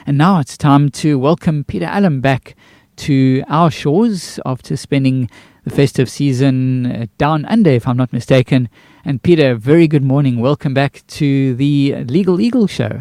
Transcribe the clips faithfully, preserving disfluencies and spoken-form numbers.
And now it's time to welcome Peter Allen back to our shores after spending the festive season uh, down under, if I'm not mistaken. And Peter, very good morning. Welcome back to the Legal Eagle Show.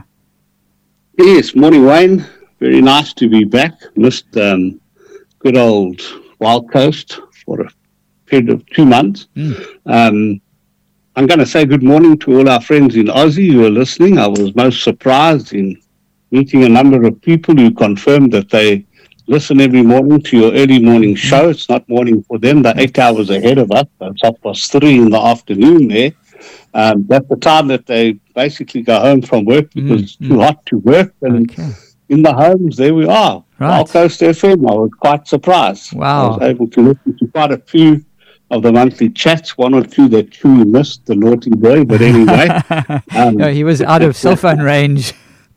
Yes, morning, Wayne. Very nice to be back. Missed um, good old Wild Coast for a period of two months. Mm. Um, I'm going to say good morning to all our friends in Aussie who are listening. I was most surprised in meeting a number of people who confirmed that they listen every morning to your early morning show. It's not morning for them. They're eight hours ahead of us. It's half past three in the afternoon there. Um, that's the time that they basically go home from work because mm, it's too mm. hot to work. And okay. in the homes, there we are. Right. Wild Coast F M. I was quite surprised. Wow. I was able to listen to quite a few of the monthly chats, one or two that Chewy missed, the naughty boy. But anyway. um, no, he was out of cell phone range.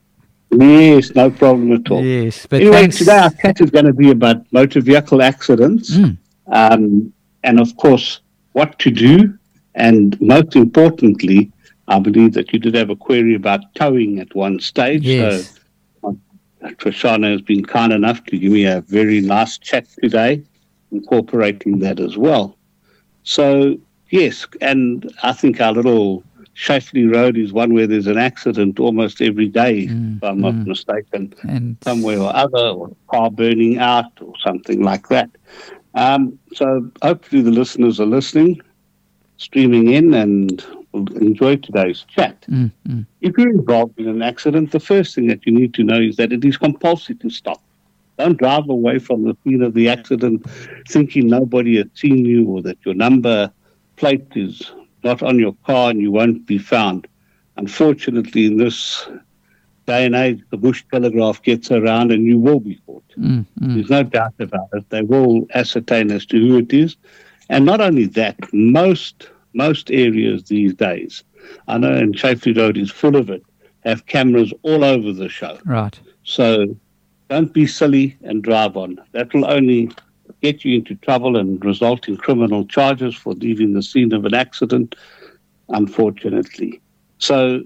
Yes, no problem at all. Yes, but anyway, thanks. Today our chat is going to be about motor vehicle accidents mm. um, and, of course, what to do. And most importantly, I believe that you did have a query about towing at one stage. Yes. So Trishana has been kind enough to give me a very nice chat today, incorporating that as well. So, yes, and I think our little Shafley Road is one where there's an accident almost every day, mm, if I'm mm. not mistaken, and somewhere or other, or a car burning out or something like that. Um, so hopefully the listeners are listening, streaming in, and will enjoy today's chat. Mm, mm. If you're involved in an accident, the first thing that you need to know is that it is compulsory to stop. Don't drive away from the scene of the accident thinking nobody has seen you or that your number plate is not on your car and you won't be found. Unfortunately, in this day and age, the Bush Telegraph gets around and you will be caught. Mm, mm. There's no doubt about it. They will ascertain as to who it is. And not only that, most most areas these days, I know, and Shafley Road is full of it, have cameras all over the show. Right. So don't be silly and drive on. That will only get you into trouble and result in criminal charges for leaving the scene of an accident, unfortunately. So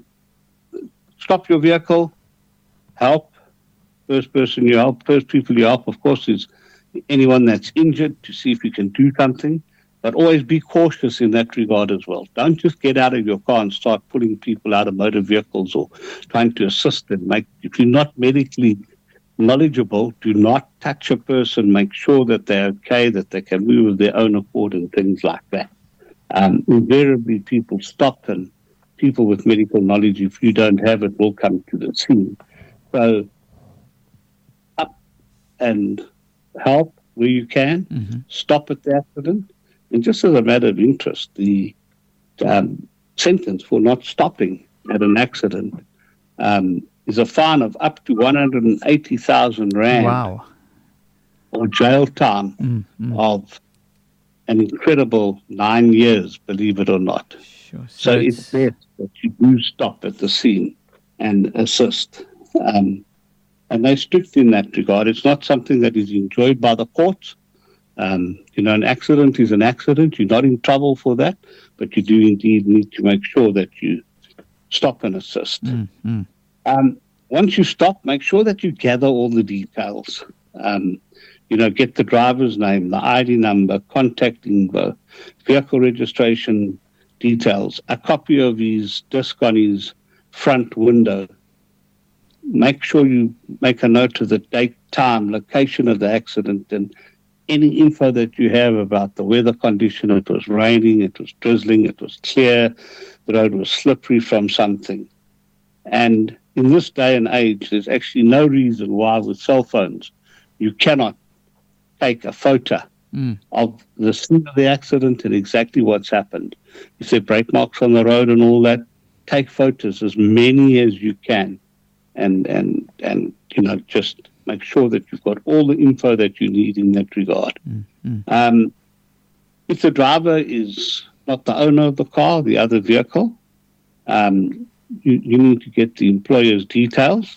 stop your vehicle, help. First person you help, first people you help, of course, is anyone that's injured, to see if you can do something. But always be cautious in that regard as well. Don't just get out of your car and start pulling people out of motor vehicles or trying to assist them. Make, if you're not medically knowledgeable, do not touch a person. Make sure that they're okay, that they can move of their own accord and things like that. Um, invariably, people stop, and people with medical knowledge, if you don't have it, will come to the scene. So up and help where you can. Mm-hmm. Stop at the accident. And just as a matter of interest, the um, sentence for not stopping at an accident um, is a fine of up to one hundred eighty thousand rand. Wow. Or jail time mm, mm. of an incredible nine years, believe it or not. Sure. So, so it's, it's best that you do stop at the scene and assist. Um, and they're strict in that regard. It's not something that is enjoyed by the courts. Um, you know, an accident is an accident. You're not in trouble for that, but you do indeed need to make sure that you stop and assist. Mm, mm. Um, once you stop, make sure that you gather all the details. Um, you know, get the driver's name, the I D number, contacting the vehicle registration details, a copy of his disc on his front window. Make sure you make a note of the date, time, location of the accident, and any info that you have about the weather condition. It was raining, it was drizzling, it was clear, the road was slippery from something. And in this day and age, there's actually no reason why with cell phones you cannot take a photo mm. of the scene of the accident and exactly what's happened. If there are brake marks on the road and all that, take photos, as many as you can, and, and, and you know, just make sure that you've got all the info that you need in that regard. Mm-hmm. Um, if the driver is not the owner of the car, the other vehicle, um, you, you need to get the employer's details.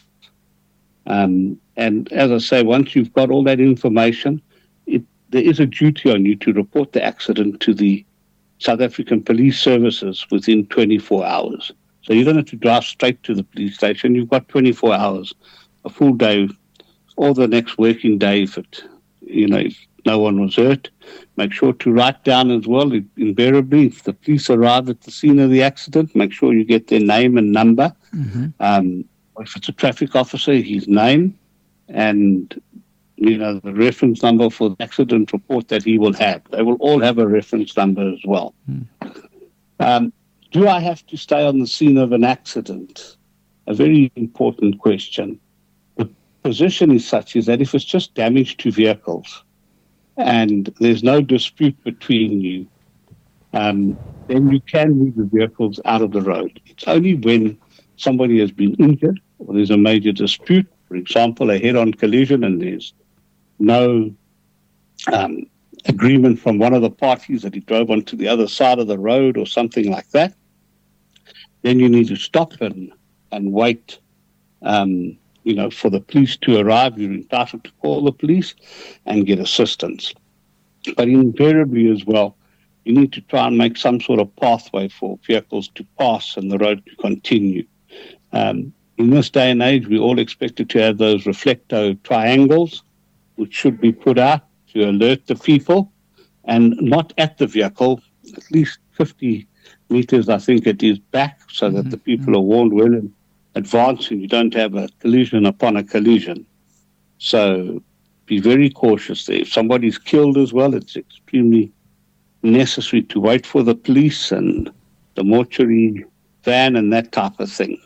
Um, and as I say, once you've got all that information, it, there is a duty on you to report the accident to the South African Police Services within twenty-four hours. So you don't have to drive straight to the police station. You've got twenty-four hours a full day or the next working day if it, you know, if no one was hurt. Make sure to write down as well, invariably, if the police arrive at the scene of the accident, make sure you get their name and number. Mm-hmm. Um, if it's a traffic officer, his name and, you know, the reference number for the accident report that he will have. They will all have a reference number as well. Mm. Um, do I have to stay on the scene of an accident? A very important question. The position is such is that if it's just damage to vehicles and there's no dispute between you, um, then you can move the vehicles out of the road. It's only when somebody has been injured or there's a major dispute, for example, a head-on collision, and there's no um, agreement from one of the parties that he drove onto the other side of the road or something like that, then you need to stop and, and wait, um, you know, for the police to arrive. You're entitled to call the police and get assistance. But invariably as well, you need to try and make some sort of pathway for vehicles to pass and the road to continue. Um, in this day and age, we're all expected to have those reflecto triangles, which should be put out to alert the people, and not at the vehicle, at least fifty meters, I think it is, back, so that mm-hmm. the people are warned well in advance and you don't have a collision upon a collision. So be very cautious there. If somebody's killed as well, it's extremely necessary to wait for the police and the mortuary van and that type of thing.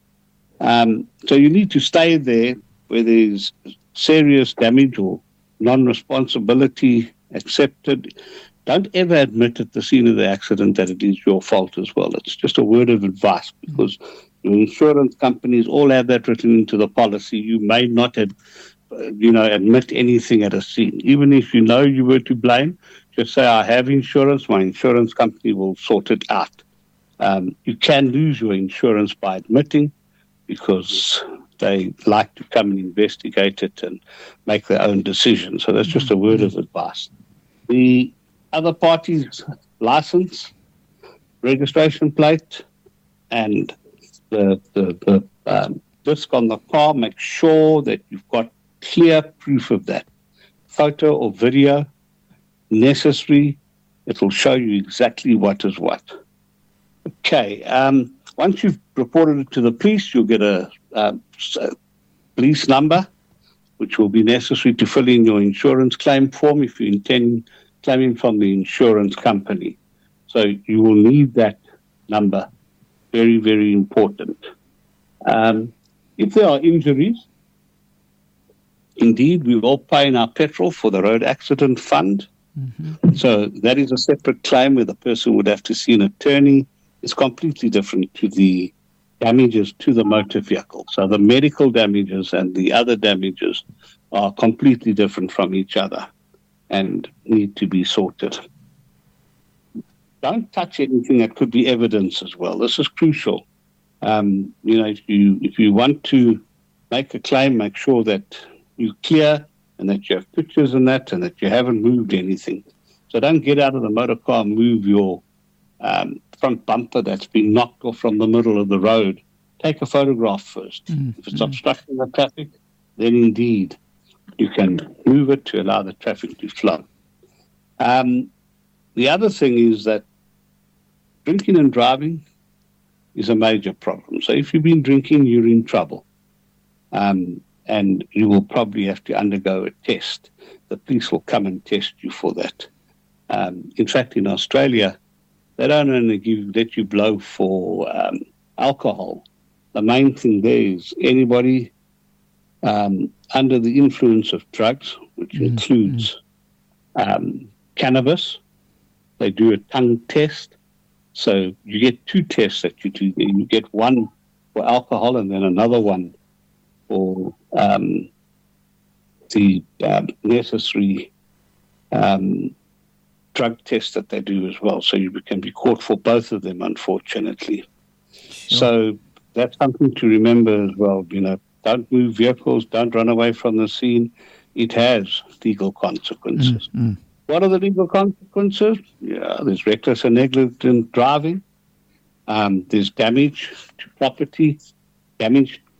Um, so you need to stay there where there's serious damage or non-responsibility accepted. Don't ever admit at the scene of the accident that it is your fault as well. It's just a word of advice, because your insurance companies all have that written into the policy. You may not have, you know, admit anything at a scene. Even if you know you were to blame, just say, I have insurance, my insurance company will sort it out. Um, you can lose your insurance by admitting, because they like to come and investigate it and make their own decisions. So that's just a word of advice. The other party's license, registration plate, and the, the, the um, disc on the car, make sure that you've got clear proof of that. Photo or video, necessary. It will show you exactly what is what. Okay. Um, once you've reported it to the police, you'll get a, a, a police number, which will be necessary to fill in your insurance claim form if you intend claiming from the insurance company. So you will need that number. Very, very important. Um, if there are injuries, indeed, we will pay in our petrol for the road accident fund. Mm-hmm. So that is a separate claim where the person would have to see an attorney. It's completely different to the damages to the motor vehicle. So the medical damages and the other damages are completely different from each other and need to be sorted. Don't touch anything that could be evidence as well. This is crucial. Um, you know, if you if you want to make a claim, make sure that you're clear and that you have pictures and that, and that you haven't moved anything. So don't get out of the motor car and move your um, front bumper that's been knocked off from the middle of the road. Take a photograph first. Mm-hmm. If it's obstructing the traffic, then indeed you can move it to allow the traffic to flow. Um, the other thing is that drinking and driving is a major problem. So if you've been drinking, you're in trouble. Um, and you will probably have to undergo a test. The police will come and test you for that. Um, in fact, in Australia, they don't only give, let you blow for um, alcohol. The main thing there is anybody um, under the influence of drugs, which mm-hmm. includes um, cannabis. They do a tongue test. So you get two tests that you do there. You get one for alcohol and then another one for um, the um, necessary um, drug test that they do as well. So you can be caught for both of them, unfortunately. Sure. So that's something to remember as well. You know, don't move vehicles, don't run away from the scene. It has legal consequences. Mm-hmm. What are the legal consequences? Yeah, there's reckless and negligent driving. Um, there's damage to property, damage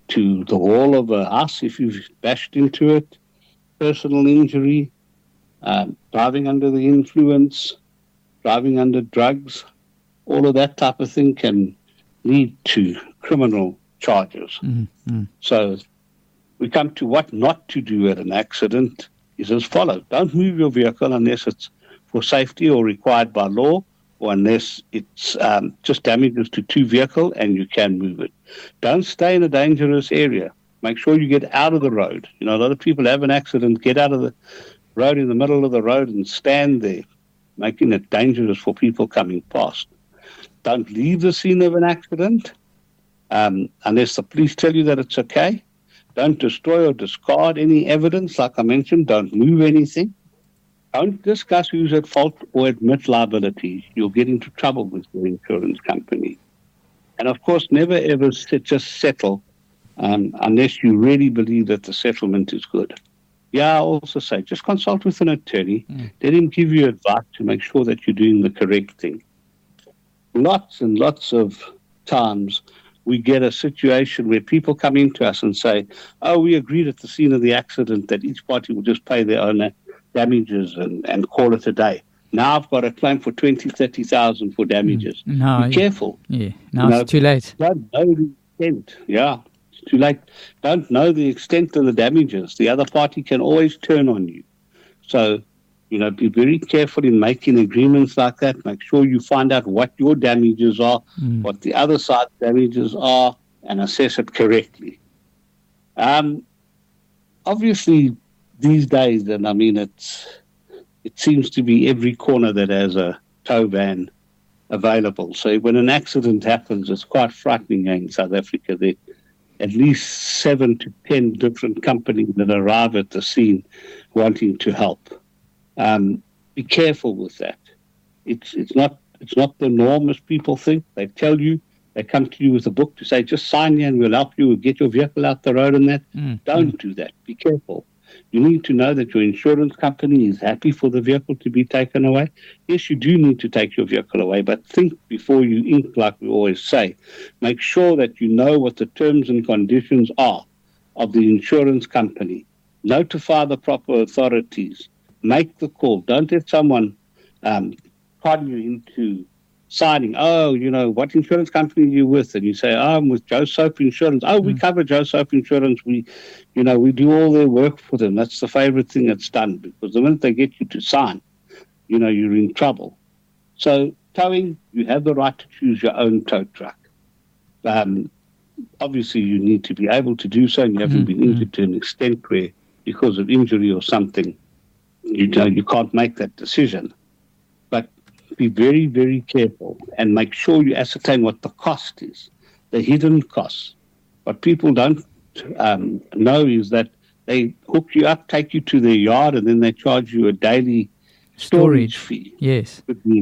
to the wall of a house if you've bashed into it, personal injury, um, driving under the influence, driving under drugs, all of that type of thing can lead to criminal charges. Mm-hmm. So we come to what not to do at an accident is as follows. Don't move your vehicle unless it's for safety or required by law, or unless it's um, just damages to two vehicle and you can move it. Don't stay in a dangerous area. Make sure you get out of the road. You know, a lot of people have an accident, get out of the road in the middle of the road and stand there, making it dangerous for people coming past. Don't leave the scene of an accident um, unless the police tell you that it's okay. Don't destroy or discard any evidence. Like I mentioned, don't move anything. Don't discuss who's at fault or admit liability. You'll get into trouble with your insurance company. And, of course, never ever sit, just settle um, unless you really believe that the settlement is good. Yeah, I also say just consult with an attorney. Mm. Let him give you advice to make sure that you're doing the correct thing. Lots and lots of times we get a situation where people come into us and say, oh, we agreed at the scene of the accident that each party will just pay their own damages and, and call it a day. Now I've got a claim for twenty, thirty thousand for damages. No, Be careful. Yeah, now you know, it's too late. Don't know the extent. Yeah, it's too late. Don't know the extent of the damages. The other party can always turn on you. So, you know, be very careful in making agreements like that. Make sure you find out what your damages are, mm. what the other side's damages are, and assess it correctly. Um, obviously, these days, and I mean, it's it seems to be every corner that has a tow van available. So when an accident happens, it's quite frightening in South Africa. There are at least seven to ten different companies that arrive at the scene wanting to help. Um, be careful with that. It's it's not it's not the norm as people think. They tell you, they come to you with a book to say, just sign here and we'll help you, we'll get your vehicle out the road and that. Mm. Don't mm. do that. Be careful. You need to know that your insurance company is happy for the vehicle to be taken away. Yes, you do need to take your vehicle away, but think before you ink, like we always say. Make sure that you know what the terms and conditions are of the insurance company. Notify the proper authorities. Make the call. Don't let someone um, con you into signing, oh, you know, what insurance company are you with? And you say, oh, I'm with Joe Soap Insurance. Oh, we mm. cover Joe Soap Insurance. We, you know, we do all their work for them. That's the favorite thing that's done, because the minute they get you to sign, you know, you're in trouble. So towing, you have the right to choose your own tow truck. Um, obviously, you need to be able to do so, and you haven't mm. been injured to an extent where, because of injury or something, you know, you can't make that decision. But be very, very careful and make sure you ascertain what the cost is, the hidden costs. What people don't um, know is that they hook you up, take you to their yard, and then they charge you a daily storage, storage fee. Yes.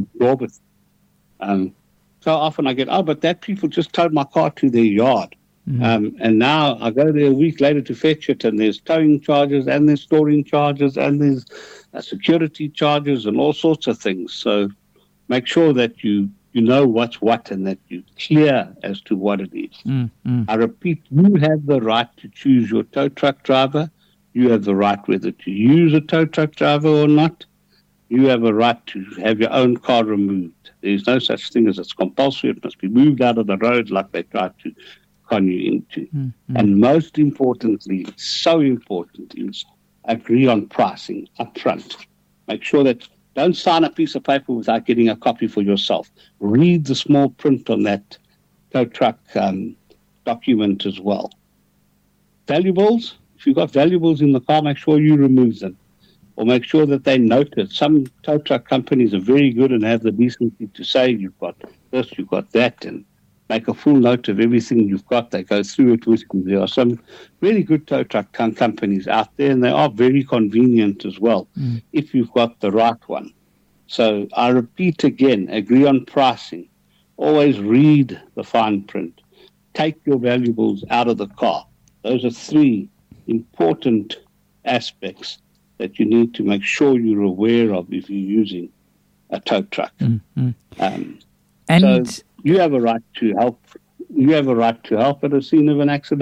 Um, so often I get, oh, but that people just towed my car to their yard. Mm-hmm. Um, and now I go there a week later to fetch it, and there's towing charges, and there's storing charges, and there's uh, security charges, and all sorts of things. So make sure that you, you know what's what and that you're clear as to what it is. Mm, mm. I repeat, you have the right to choose your tow truck driver. You have the right whether to use a tow truck driver or not. You have a right to have your own car removed. There's no such thing as it's compulsory. It must be moved out of the road like they try to con you into. Mm, mm. And most importantly, so important, is agree on pricing up front. Make sure that don't sign a piece of paper without getting a copy for yourself. Read the small print on that tow truck um, document as well. Valuables, if you've got valuables in the car, make sure you remove them. Or make sure that they note it. Some tow truck companies are very good and have the decency to say, you've got this, you've got that, and make a full note of everything you've got. They go through it with you. There are some really good tow truck companies out there, and they are very convenient as well, mm. if you've got the right one. So I repeat again, agree on pricing. Always read the fine print. Take your valuables out of the car. Those are three important aspects that you need to make sure you're aware of if you're using a tow truck. Mm-hmm. Um, and so you have a right to help. You have a right to help at a scene of an accident.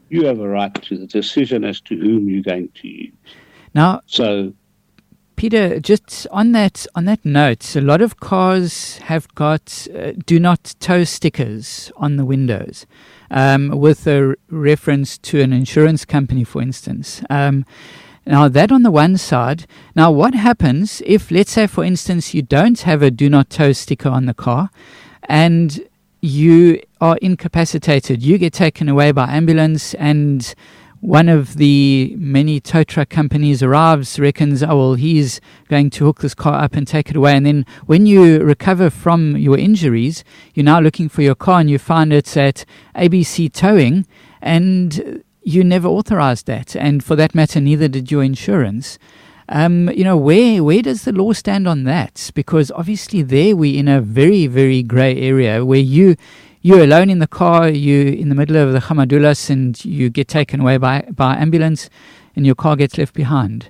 you have a right to the decision as to whom you're going to use. Now, so, Peter, just on that on that note, a lot of cars have got uh, do not tow stickers on the windows, um, with a reference to an insurance company, for instance. Um, now, that on the one side. Now, what happens if, let's say, for instance, you don't have a do not tow sticker on the car, and you are incapacitated, you get taken away by ambulance, and one of the many tow truck companies arrives, reckons, oh, well, he's going to hook this car up and take it away. And then when you recover from your injuries, you're now looking for your car and you find it's at A B C Towing, and you never authorized that. And for that matter, neither did your insurance. Um, you know, where where does the law stand on that? Because obviously there we're in a very, very grey area where you, you're alone in the car, you're in the middle of the Hamadulas, and you get taken away by, by ambulance and your car gets left behind.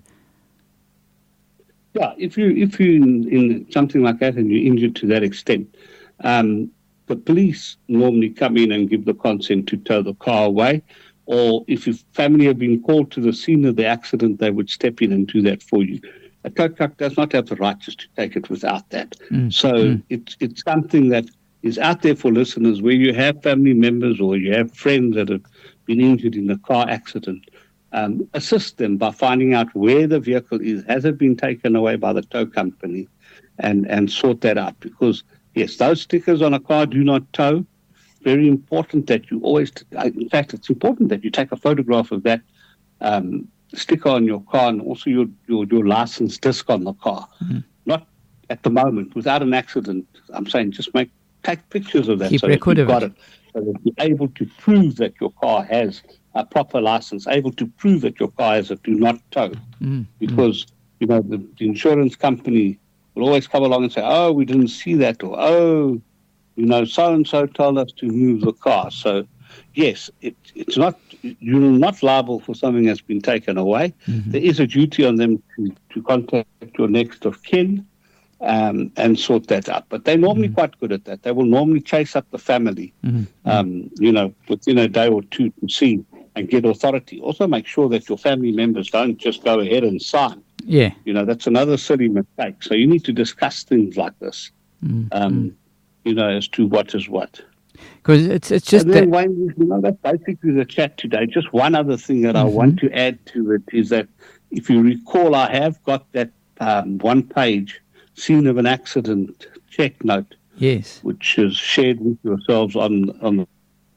Yeah, if, you, if you're in, in something like that and you're injured to that extent, um, the police normally come in and give the consent to tow the car away. Or if your family have been called to the scene of the accident, they would step in and do that for you. A tow truck does not have the right just to take it without that. Mm. So mm. it's it's something that is out there for listeners where you have family members or you have friends that have been injured in a car accident. Um, assist them by finding out where the vehicle is. Has it been taken away by the tow company? And, and sort that out. Because, yes, those stickers on a car do not tow. Very important that you always, in fact, it's important that you take a photograph of that um, sticker on your car and also your, your, your license disc on the car. Mm-hmm. Not at the moment, without an accident. I'm saying just make take pictures of that. Keep so record that you've of got it. it. So that you're able to prove that your car has a proper license, able to prove that your car has a do not tow. Mm-hmm. Because, you know, the, the insurance company will always come along and say, oh, we didn't see that, or, oh, you know, so-and-so told us to move the car. So, yes, it, it's not, you're not liable for something that's been taken away. Mm-hmm. There is a duty on them to, to contact your next of kin um, and sort that out. But they're normally mm-hmm. quite good at that. They will normally chase up the family, mm-hmm. um, you know, within a day or two to see and get authority. Also make sure that your family members don't just go ahead and sign. Yeah. You know, that's another silly mistake. So you need to discuss things like this. Mm-hmm. Um you know, as to what is what. Because it's it's just and then that... Wayne, you know, that's basically the chat today. Just one other thing that mm-hmm. I want to add to it is that if you recall, I have got that um, one-page scene of an accident check note. Yes. Which is shared with yourselves on... on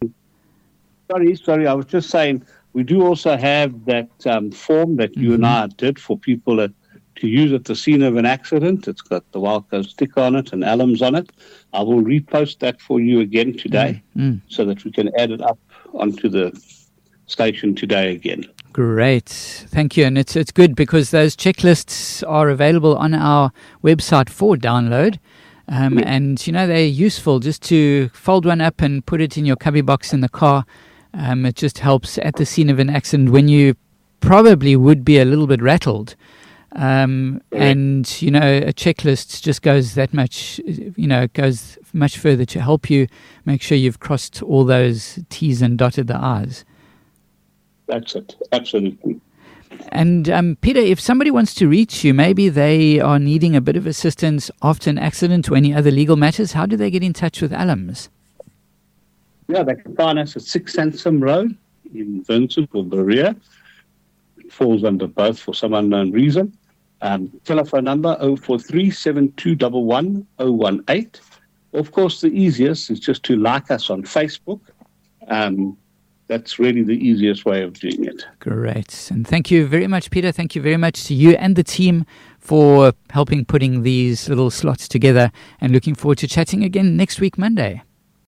sorry, sorry, I was just saying, we do also have that um, form that you mm-hmm. and I did for people that to use at the scene of an accident. It's got the Wildco sticker on it and alums on it. I will repost that for you again today mm. so that we can add it up onto the station today again. Great. Thank you. And it's it's good because those checklists are available on our website for download. Um, yeah. And, you know, they're useful just to fold one up and put it in your cubby box in the car. Um, it just helps at the scene of an accident when you probably would be a little bit rattled. Um, and, you know, a checklist just goes that much, you know, goes much further to help you make sure you've crossed all those T's and dotted the I's. That's it. Absolutely. And, um, Peter, if somebody wants to reach you, maybe they are needing a bit of assistance after an accident or any other legal matters, how do they get in touch with Alums? Yeah, they can find us at six Sansom Road in Vincent or Berea. Falls under both for some unknown reason. Um, telephone number oh four three, seven two one one, oh one eight. Of course, the easiest is just to like us on Facebook. Um, that's really the easiest way of doing it. Great. And thank you very much, Peter. Thank you very much to you and the team for helping putting these little slots together, and looking forward to chatting again next week, Monday.